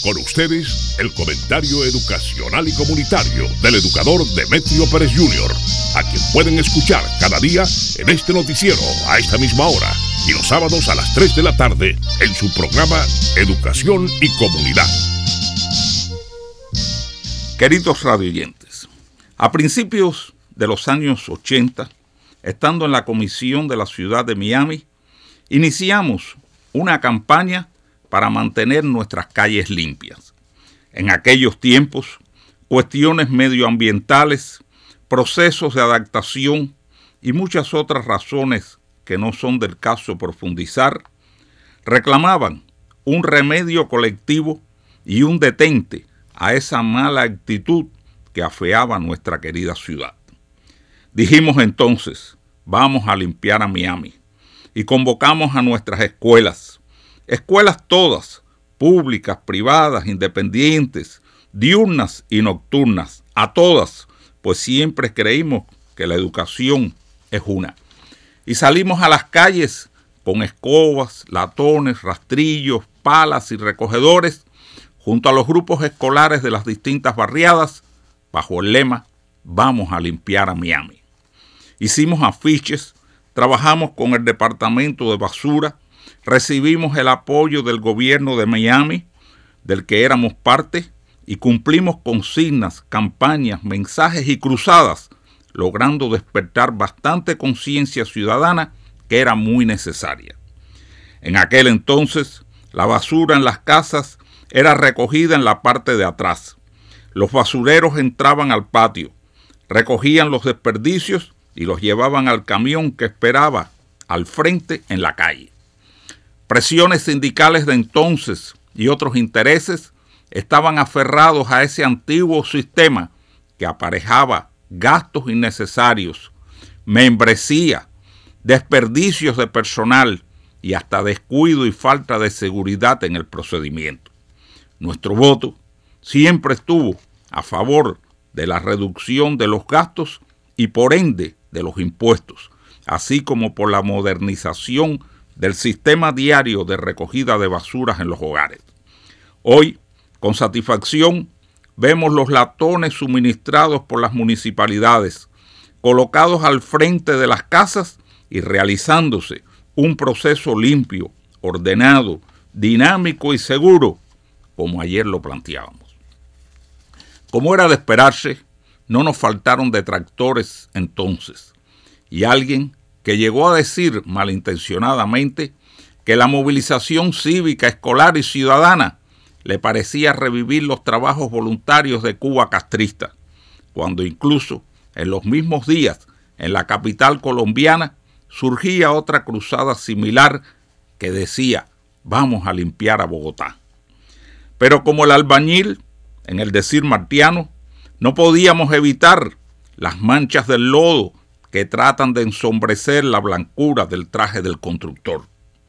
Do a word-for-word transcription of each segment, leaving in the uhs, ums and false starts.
Con ustedes, el comentario educacional y comunitario del educador Demetrio Pérez junior, a quien pueden escuchar cada día en este noticiero a esta misma hora y los sábados a las tres de la tarde en su programa Educación y Comunidad. Queridos radioyentes, a principios de los años ochenta, estando en la comisión de la ciudad de Miami, iniciamos una campaña para mantener nuestras calles limpias. En aquellos tiempos, cuestiones medioambientales, procesos de adaptación y muchas otras razones que no son del caso profundizar, reclamaban un remedio colectivo y un detente a esa mala actitud que afeaba nuestra querida ciudad. Dijimos entonces, vamos a limpiar a Miami, y convocamos a nuestras escuelas, escuelas todas, públicas, privadas, independientes, diurnas y nocturnas, a todas, pues siempre creímos que la educación es una. Y salimos a las calles con escobas, latones, rastrillos, palas y recogedores, junto a los grupos escolares de las distintas barriadas, bajo el lema, vamos a limpiar a Miami. Hicimos afiches, trabajamos con el departamento de basura, recibimos el apoyo del gobierno de Miami, del que éramos parte, y cumplimos consignas, campañas, mensajes y cruzadas, logrando despertar bastante conciencia ciudadana que era muy necesaria. En aquel entonces, la basura en las casas era recogida en la parte de atrás. Los basureros entraban al patio, recogían los desperdicios y los llevaban al camión que esperaba al frente en la calle. Presiones sindicales de entonces y otros intereses estaban aferrados a ese antiguo sistema que aparejaba gastos innecesarios, membresía, desperdicios de personal y hasta descuido y falta de seguridad en el procedimiento. Nuestro voto siempre estuvo a favor de la reducción de los gastos y por ende de los impuestos, así como por la modernización del sistema diario de recogida de basuras en los hogares. Hoy, con satisfacción, vemos los latones suministrados por las municipalidades, colocados al frente de las casas y realizándose un proceso limpio, ordenado, dinámico y seguro, como ayer lo planteábamos. Como era de esperarse, no nos faltaron detractores entonces, y alguien que llegó a decir malintencionadamente que la movilización cívica, escolar y ciudadana le parecía revivir los trabajos voluntarios de Cuba castrista, cuando incluso en los mismos días en la capital colombiana surgía otra cruzada similar que decía, vamos a limpiar a Bogotá. Pero como el albañil, en el decir martiano, no podíamos evitar las manchas del lodo que tratan de ensombrecer la blancura del traje del constructor.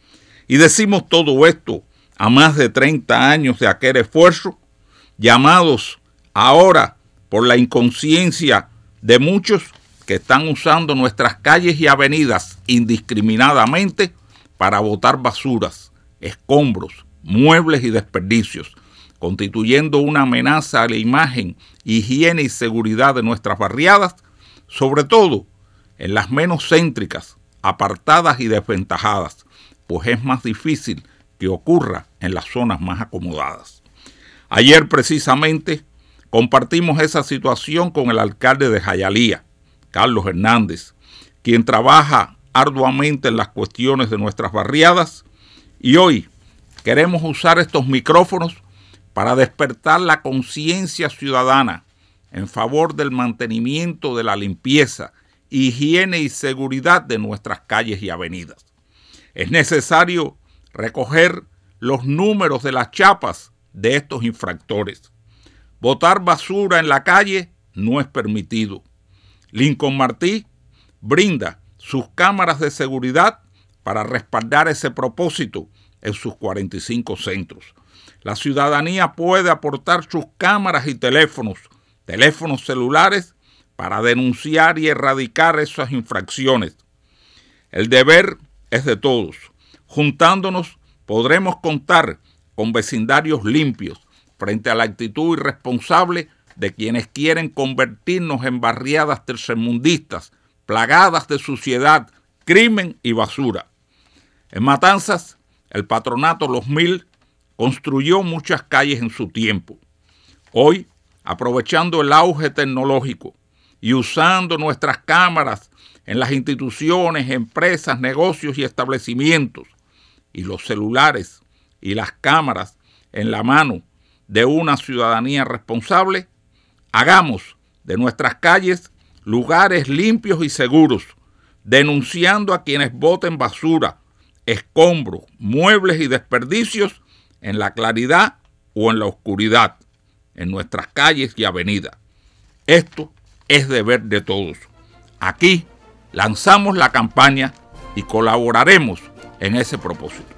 Y decimos todo esto a más de treinta años de aquel esfuerzo, llamados ahora por la inconsciencia de muchos que están usando nuestras calles y avenidas indiscriminadamente para botar basuras, escombros, muebles y desperdicios, constituyendo una amenaza a la imagen, higiene y seguridad de nuestras barriadas, sobre todo en las menos céntricas, apartadas y desventajadas, pues es más difícil que ocurra en las zonas más acomodadas. Ayer precisamente compartimos esa situación con el alcalde de Jayalía, Carlos Hernández, quien trabaja arduamente en las cuestiones de nuestras barriadas, y hoy queremos usar estos micrófonos para despertar la conciencia ciudadana en favor del mantenimiento de la limpieza, higiene y seguridad de nuestras calles y avenidas. Es necesario recoger los números de las chapas de estos infractores. Botar basura en la calle no es permitido. Lincoln Martí brinda sus cámaras de seguridad para respaldar ese propósito en sus cuarenta y cinco centros. La ciudadanía puede aportar sus cámaras y teléfonos, teléfonos celulares, para denunciar y erradicar esas infracciones. El deber es de todos. Juntándonos podremos contar con vecindarios limpios, frente a la actitud irresponsable de quienes quieren convertirnos en barriadas tercermundistas, plagadas de suciedad, crimen y basura. En Matanzas, el patronato Los Mil construyó muchas calles en su tiempo. Hoy, aprovechando el auge tecnológico y usando nuestras cámaras en las instituciones, empresas, negocios y establecimientos, y los celulares y las cámaras en la mano de una ciudadanía responsable, hagamos de nuestras calles lugares limpios y seguros, denunciando a quienes boten basura, escombros, muebles y desperdicios en la claridad o en la oscuridad, en nuestras calles y avenidas. Esto es deber de todos. Aquí lanzamos la campaña y colaboraremos en ese propósito.